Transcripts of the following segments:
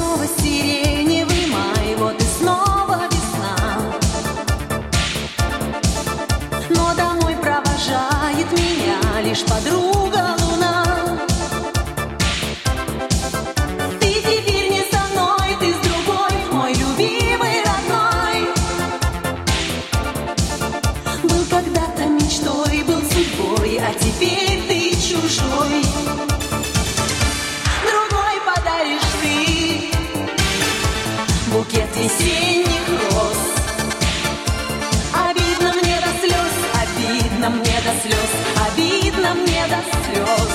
снова сиреневый май, вот и снова весна. Но домой провожает меня лишь подруга луна. Ты теперь не со мной, ты с другой, мой любимый родной. Был когда-то мечтой, был судьбой, а теперь ты чужой. Другой подаришь ты букет весенних роз. Обидно мне до слез, обидно мне до слез, обидно мне до слез.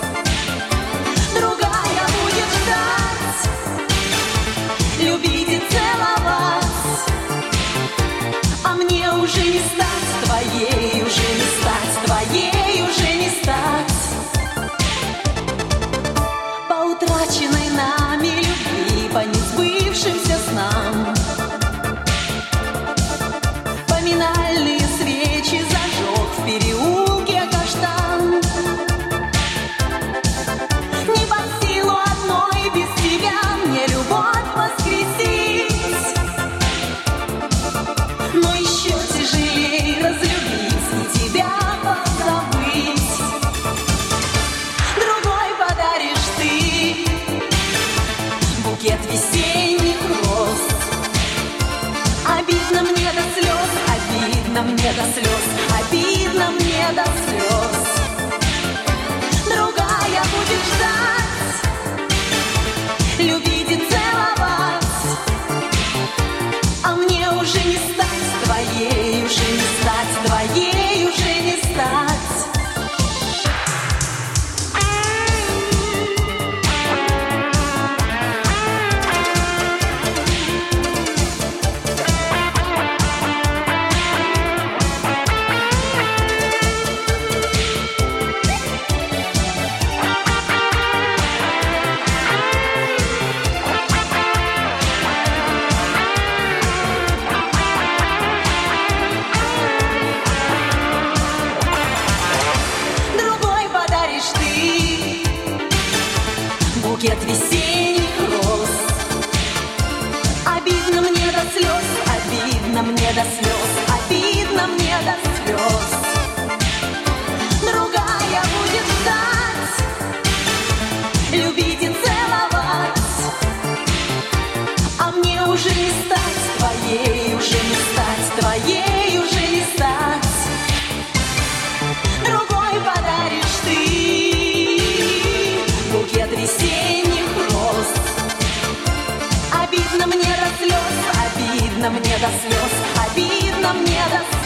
Другая будет ждать, любить и целовать, а мне уже не стать твоей, уже не стать твоей, уже не стать. По утраченной нами любви, по несбывшимся снам, поминальные свечи зажег в переулке каштан. Не под силу одной без тебя мне любовь воскресить, но еще тяжелей разлюбить и тебя позабыть. Другой подаришь ты букет весенних роз. Обидно мне до слез, обидно мне до слез, обидно мне до слез. Другая будет ждать, любить и целовать, а мне уже не стать твоей, уже не стать твоей, уже не стать. Другой подаришь ты букет весенних роз. Обидно мне до слез, обидно мне до слез, обидно мне до слез. Другая будет ждать, любить и целовать, а мне уже не стать твоей, уже не стать твоей, уже не стать. Другой подаришь ты букет весенних роз. Обидно мне до слез, обидно мне до слез, обидно мне до слез.